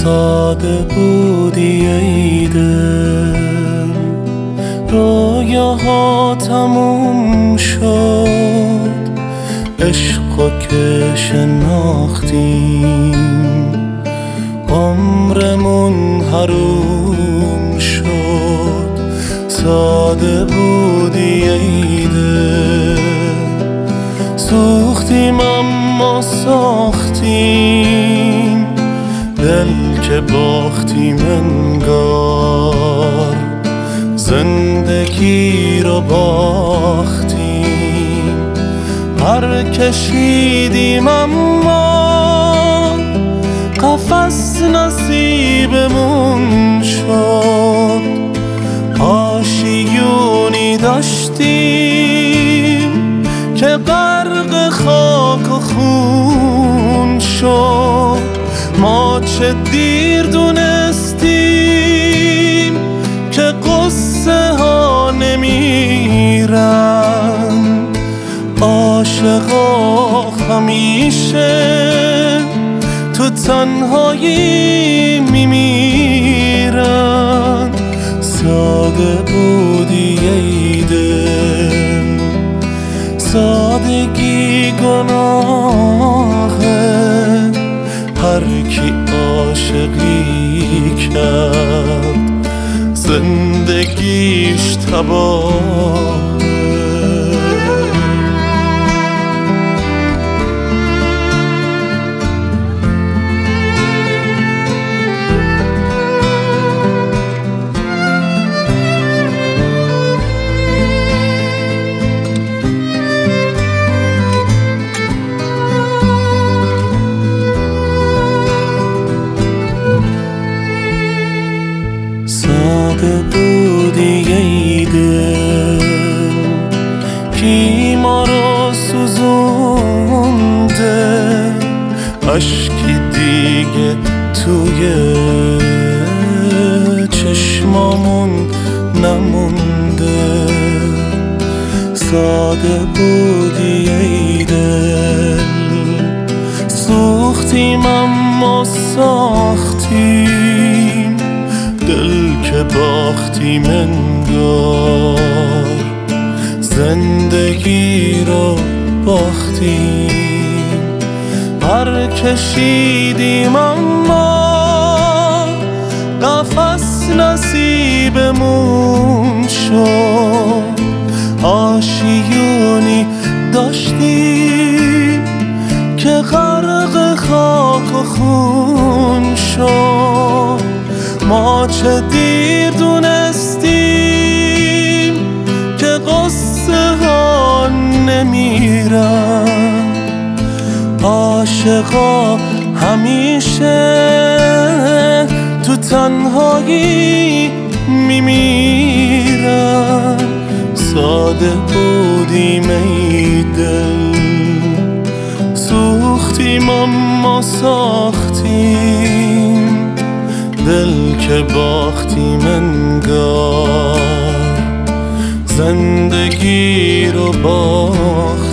ساده بودی ای دل، رویاها تموم شد، عشقا که شناختیم عمرمون حروم شد. ساده بودی ای دل، سوختیم اما ساختیم، دل که باختیم انگار زندگی رو باختیم. پر کشیدیم اما قفس نصیبمون شد، آشیونی داشتیم که غرق خاک و خون شد. ما چه دیر دونستیم که قصه ها نمیرن، عاشقا همیشه تو تنهایی میمیرن. ساده بودی ای دل، سادگی گناهه، هر کی عاشقی کرد زندگیش تباهه. ساده بودی ای دل، کی ما رو سوزونده، اشکی دیگه توی چشمامون نمونده. ساده بودی ای دل، سوختیم اما ساختیم، دل که باختیم انگار زندگی رو باختیم. پر کشیدیم اما قفس نصیبمون شد، آشیونی داشتیم که غرق خاک و خون شد. ما چه دیر دونستیم که قصه ها نمیرن، عاشقا همیشه تو تنهایی میمیرن. ساده بودیم ای دل، سوختیم اما ساختیم، دل که باختیم انگار زندگی رو باختیم.